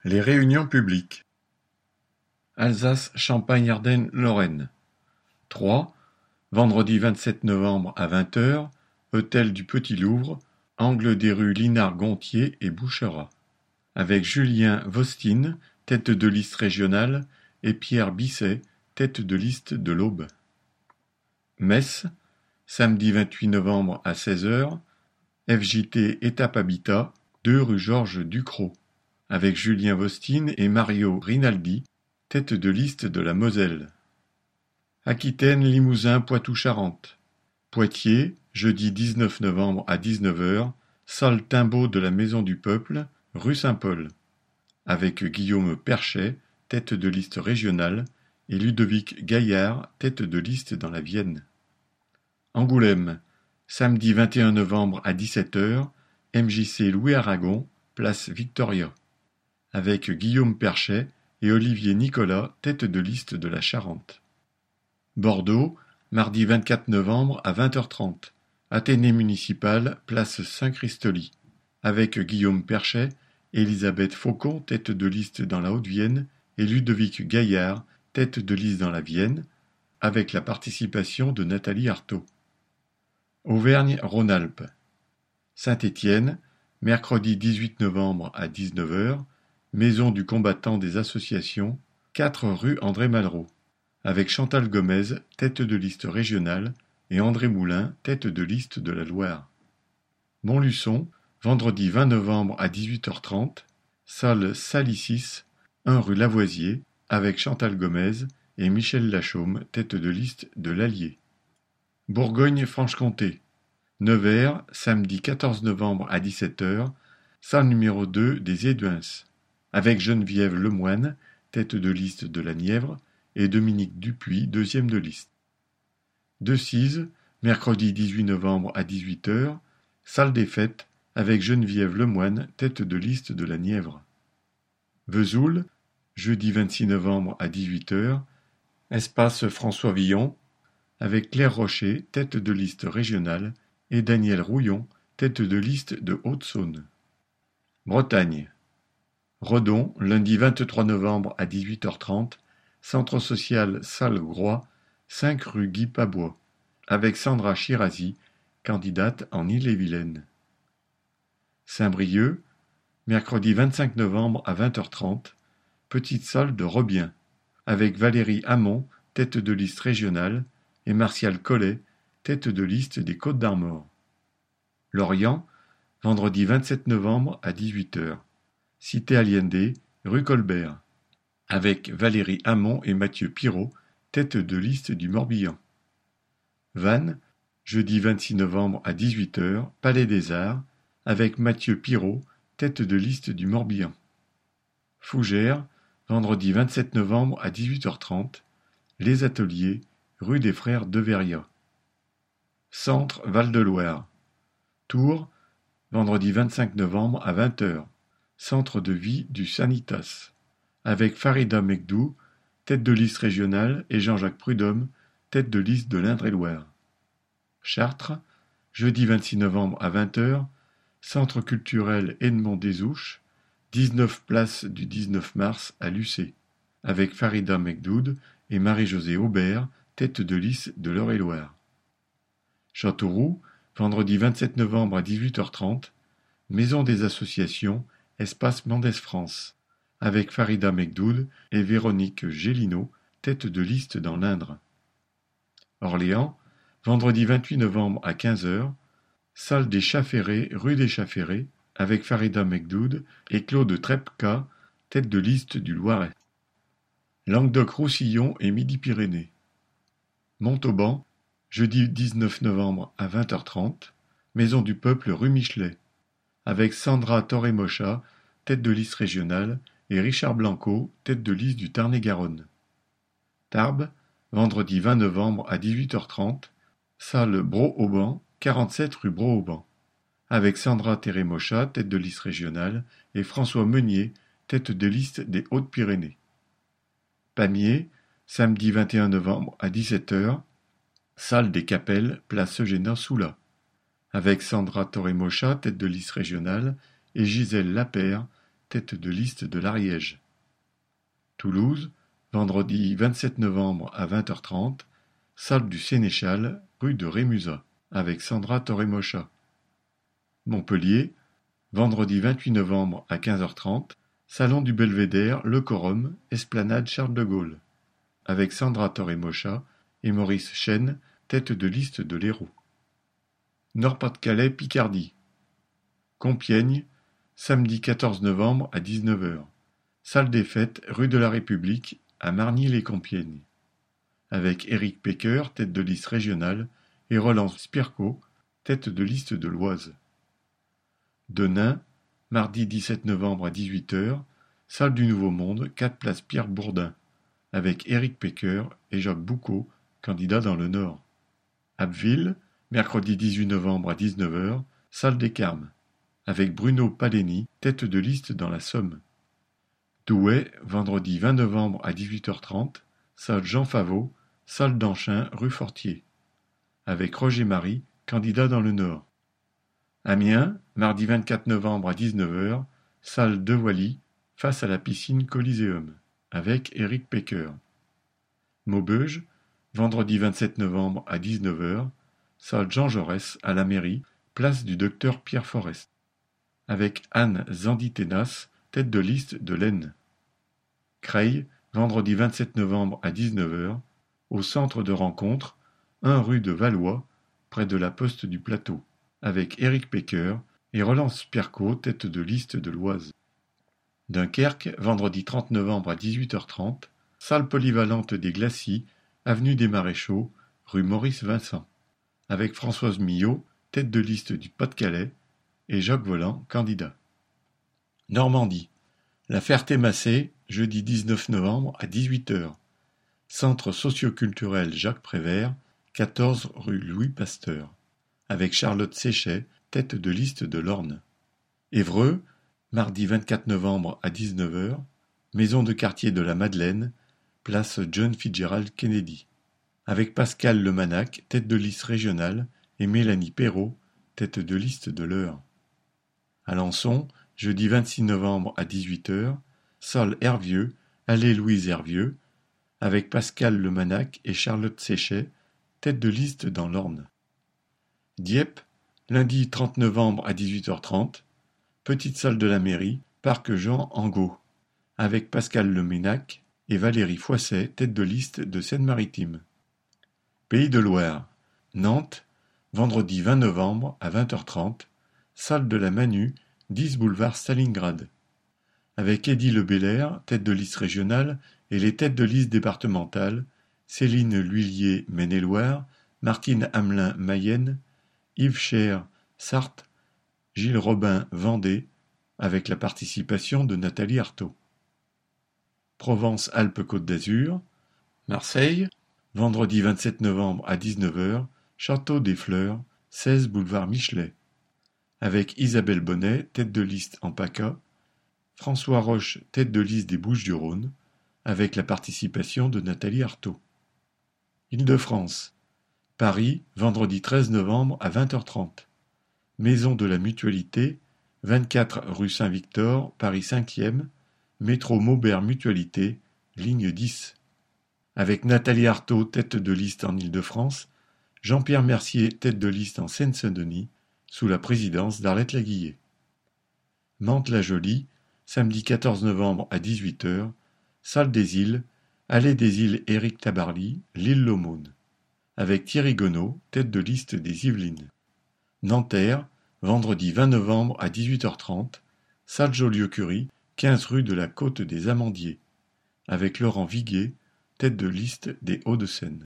Les réunions publiques. Alsace, Champagne, Ardennes, Lorraine. 3. Vendredi 27 novembre à 20h, Hôtel du Petit Louvre, angle des rues Linard-Gontier et Boucherat. Avec Julien Vostine, tête de liste régionale, et Pierre Bisset, tête de liste de l'Aube. Metz, samedi 28 novembre à 16h, FJT Étape Habitat, 2 rue Georges Ducrot. Avec Julien Vostine et Mario Rinaldi, tête de liste de la Moselle. Aquitaine, Limousin, Poitou-Charentes. Poitiers, jeudi 19 novembre à 19h, salle Timbaud de la Maison du Peuple, rue Saint-Paul. Avec Guillaume Perchet, tête de liste régionale, et Ludovic Gaillard, tête de liste dans la Vienne. Angoulême, samedi 21 novembre à 17h, MJC Louis Aragon, place Victoria. Avec Guillaume Perchet et Olivier Nicolas, tête de liste de la Charente. Bordeaux, mardi 24 novembre à 20h30, Athénée municipal, place Saint-Christoly. Avec Guillaume Perchet, Elisabeth Faucon, tête de liste dans la Haute-Vienne, et Ludovic Gaillard, tête de liste dans la Vienne, avec la participation de Nathalie Arthaud. Auvergne-Rhône-Alpes. Saint-Étienne, mercredi 18 novembre à 19h, Maison du combattant des associations, 4 rue André Malraux, avec Chantal Gomez, tête de liste régionale, et André Moulin, tête de liste de la Loire. Montluçon, vendredi 20 novembre à 18h30, salle Salicis, 1 rue Lavoisier, avec Chantal Gomez et Michel Lachaume, tête de liste de l'Allier. Bourgogne-Franche-Comté. Nevers, samedi 14 novembre à 17h, salle numéro 2 des Éduins, avec Geneviève Lemoine, tête de liste de la Nièvre, et Dominique Dupuis, deuxième de liste. Decize, mercredi 18 novembre à 18h, salle des fêtes, avec Geneviève Lemoine, tête de liste de la Nièvre. Vesoul, jeudi 26 novembre à 18h, espace François Villon, avec Claire Rocher, tête de liste régionale, et Daniel Rouillon, tête de liste de Haute-Saône. Bretagne. Redon, lundi 23 novembre à 18h30, centre social salle Groix, 5 rue Guy Pabois, avec Sandra Chirazi, candidate en Ille-et-Vilaine. Saint-Brieuc, mercredi 25 novembre à 20h30, petite salle de Robien, avec Valérie Hamon, tête de liste régionale, et Martial Collet, tête de liste des Côtes-d'Armor. Lorient, vendredi 27 novembre à 18h, cité Allende, rue Colbert, avec Valérie Hamon et Mathieu Pirot, tête de liste du Morbihan. Vannes, jeudi 26 novembre à 18h, Palais des Arts, avec Mathieu Pirot, tête de liste du Morbihan. Fougères, vendredi 27 novembre à 18h30, Les Ateliers, rue des Frères Deveria. Centre Val-de-Loire. Tours, vendredi 25 novembre à 20h, centre de vie du Sanitas, avec Farida Mekdou, tête de liste régionale, et Jean-Jacques Prudhomme, tête de liste de l'Indre-et-Loire. Chartres, jeudi 26 novembre à 20h, centre culturel Edmond Desouches, 19 place du 19 mars à Lucé, avec Farida Mekdoud et Marie-Josée Aubert, tête de liste de l'Eure-et-Loire. Châteauroux, vendredi 27 novembre à 18h30, Maison des associations, espace Mendès France, avec Farida Mekdoud et Véronique Gélineau, tête de liste dans l'Indre. Orléans, vendredi 28 novembre à 15h, salle des Chats-Ferrés, rue des Chats-Ferrés, avec Farida Mekdoud et Claude Trepka, tête de liste du Loiret. Languedoc-Roussillon et Midi-Pyrénées. Montauban, jeudi 19 novembre à 20h30, Maison du Peuple rue Michelet, avec Sandra Torremocha, tête de liste régionale, et Richard Blanco, tête de liste du Tarn-et-Garonne. Tarbes, vendredi 20 novembre à 18h30, salle Bro-Auban, 47 rue Bro-Auban, avec Sandra Teremocha, tête de liste régionale, et François Meunier, tête de liste des Hautes-Pyrénées. Pamiers, samedi 21 novembre à 17h, salle des Capelles, place Eugénin-Soula, avec Sandra Torremocha, tête de liste régionale, et Gisèle Lapère, tête de liste de l'Ariège. Toulouse, vendredi 27 novembre à 20h30, salle du Sénéchal, rue de Rémusat, avec Sandra Torremocha. Montpellier, vendredi 28 novembre à 15h30, salon du Belvédère, Le Corum, esplanade Charles de Gaulle, avec Sandra Torremocha et Maurice Chêne, tête de liste de l'Hérault. Nord-Pas-de-Calais, Picardie. Compiègne, samedi 14 novembre à 19h. Salle des fêtes, rue de la République, à Margny-les-Compiègnes. Avec Éric Pecker, tête de liste régionale, et Roland Spirko, tête de liste de l'Oise. Denain, mardi 17 novembre à 18h, salle du Nouveau Monde, 4 place Pierre Bourdin, avec Éric Pecker et Jacques Boucaud, candidat dans le Nord. Abbeville, mercredi 18 novembre à 19h, salle des Carmes, avec Bruno Paleni, tête de liste dans la Somme. Douai, vendredi 20 novembre à 18h30, salle Jean Favot, salle d'Anchin, rue Fortier, avec Roger Marie, candidat dans le Nord. Amiens, mardi 24 novembre à 19h, salle de Wally, face à la piscine Coliseum, avec Éric Pecker. Maubeuge, vendredi 27 novembre à 19h, salle Jean Jaurès à la mairie, place du docteur Pierre Forest, avec Anne Zanditenas, tête de liste de l'Aisne. Creil, vendredi 27 novembre à 19h, au centre de rencontre, 1 rue de Valois, près de la poste du Plateau, avec Éric Pecker et Roland Spirko, tête de liste de l'Oise. Dunkerque, vendredi 30 novembre à 18h30, salle polyvalente des Glacis, avenue des Maréchaux, rue Maurice Vincent, avec Françoise Millot, tête de liste du Pas-de-Calais, et Jacques Voland, candidat. Normandie, la Ferté-Massé, jeudi 19 novembre à 18h, centre socio-culturel Jacques Prévert, 14 rue Louis Pasteur, avec Charlotte Séchet, tête de liste de l'Orne. Évreux, mardi 24 novembre à 19h, maison de quartier de la Madeleine, place John Fitzgerald Kennedy, avec Pascal Lemanac, tête de liste régionale, et Mélanie Perrault, tête de liste de l'Eure. Alençon, jeudi 26 novembre à 18h, salle Hervieux, allée Louise Hervieux, avec Pascal Lemanac et Charlotte Séchet, tête de liste dans l'Orne. Dieppe, lundi 30 novembre à 18h30, petite salle de la mairie, parc Jean Angot, avec Pascal Lemanac et Valérie Foisset, tête de liste de Seine-Maritime. Pays de Loire, Nantes, vendredi 20 novembre à 20h30, salle de la Manu, 10 boulevard Stalingrad, avec Eddy Lebelair, tête de liste régionale, et les têtes de liste départementales, Céline L'Huillier, Maine-et-Loire, Martine Hamelin, Mayenne, Yves Cher, Sarthe, Gilles Robin, Vendée, avec la participation de Nathalie Arthaud. Provence-Alpes-Côte d'Azur, Marseille, vendredi 27 novembre à 19h, Château des Fleurs, 16 boulevard Michelet, avec Isabelle Bonnet, tête de liste en PACA, François Roche, tête de liste des Bouches-du-Rhône, avec la participation de Nathalie Arthaud. Île-de-France, Paris, vendredi 13 novembre à 20h30. Maison de la Mutualité, 24 rue Saint-Victor, Paris 5e, métro Maubert Mutualité, ligne 10. Avec Nathalie Arthaud, tête de liste en Île-de-France, Jean-Pierre Mercier, tête de liste en Seine-Saint-Denis, sous la présidence d'Arlette Laguillet. Mantes-la-Jolie, samedi 14 novembre à 18h, salle des Îles, allée des Îles Éric Tabarly, l'île L'Aumône, avec Thierry Gonneau, tête de liste des Yvelines. Nanterre, vendredi 20 novembre à 18h30, salle Joliot-Curie, 15 rue de la Côte des Amandiers, avec Laurent Viguier, tête de liste des Hauts-de-Seine.